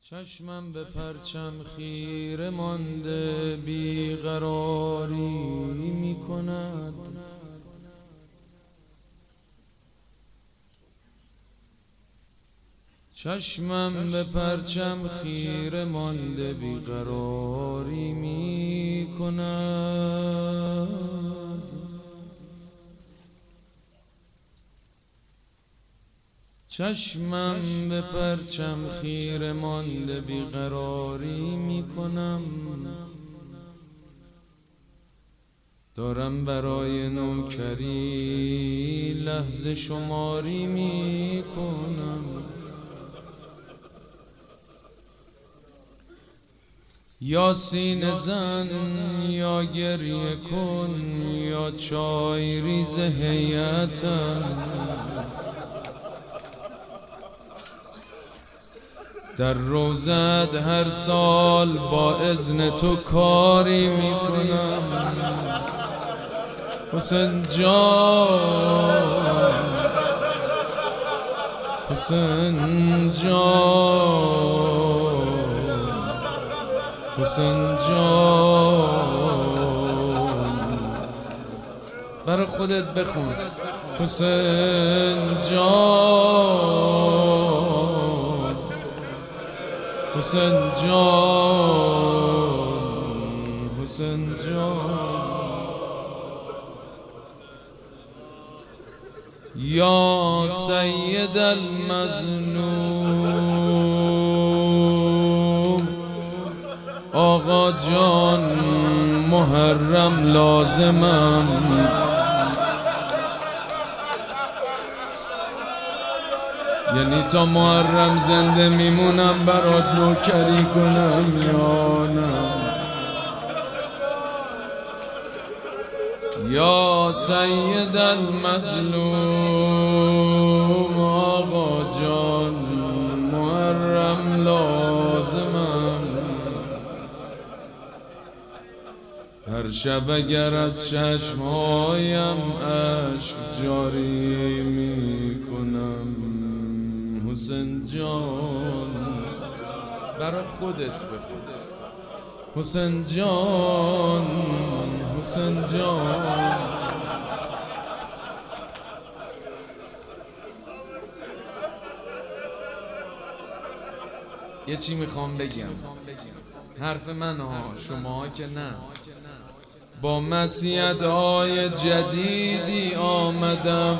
چشمم به پرچم خیره مانده بیقراری می کند. چشمم به پرچم خیره مانده بیقراری می کند. چشمم به پرچم خیره مانده بیقراری می کنم. دارم برای نوکری لحظه شماری می کنم. یا سینه زن یا گریه کن یا چای ریز هیئتم. در روزت هر سال با اذن تو کاری میکنم. حسین جان، حسین جان، حسین جان، برای خودت بخون. حسین جان، حسین جان، حسین جان. یا سید المظلوم، آقا جان محرم لازمم. یعنی تا محرم زنده میمونم برات نوکری کنم یا نه؟ یا سید المظلوم، آقا جان محرم لازمم. هر شب اگر از چشمهایم اشک جاری میکنم. حسین جان، برای خودت بخون. حسین جان، حسین جان. یه چی میخوام بگم، حرف من ها، شما که نه. با مسیحیت‌های جدیدی آمدم،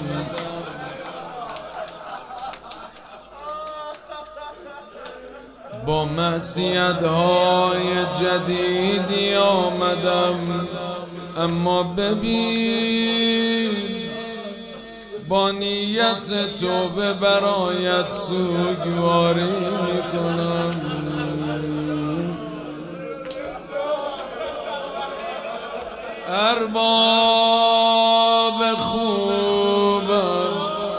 با معصیت‌های جدیدی آمدم. اما ببین با نیت توبه برایت سوگواری میکنم. ارباب خوبم،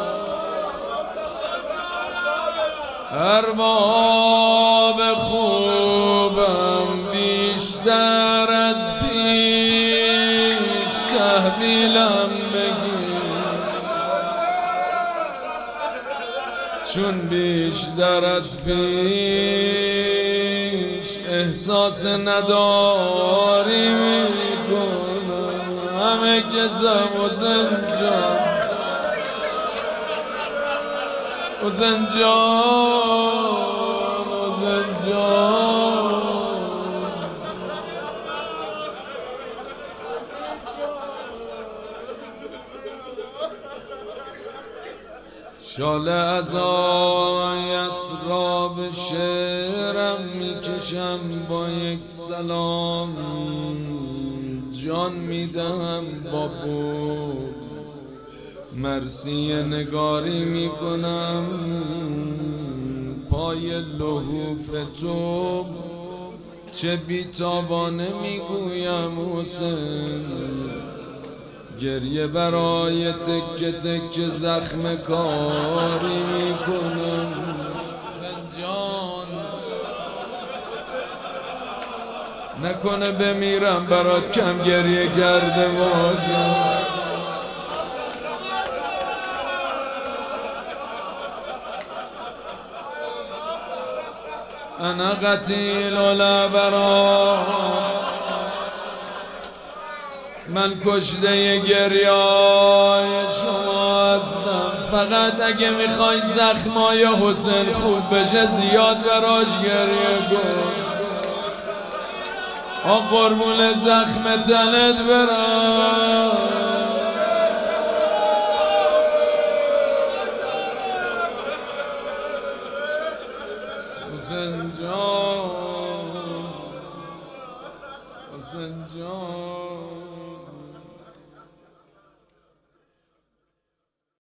ارباب خوبم، بیشتر از پیش تحویلم بگیر. چون بیشتر از پیش احساس نداری میکنم. همه کسم حسین جان، حسین جان، حسین جان. شاله عزایت را به شعرم میکشم. با یک سلام جان میدهم. با بود مرسی نگاری میکنم. پای لحوف تو چه بیتابانه میگویم حسین. گریه برای تکه تکه زخم کاری میکنم. حسین جان، نکنه بمیرم برات کم گریه کرده باشم. انا قتیل الابرار، من کشته گریای شما هستم. فقط اگه میخوای زخمای حسین خوب بشه زیاد براش گریه کن. قربون زخم تنت برم. حسین جان، حسین جان.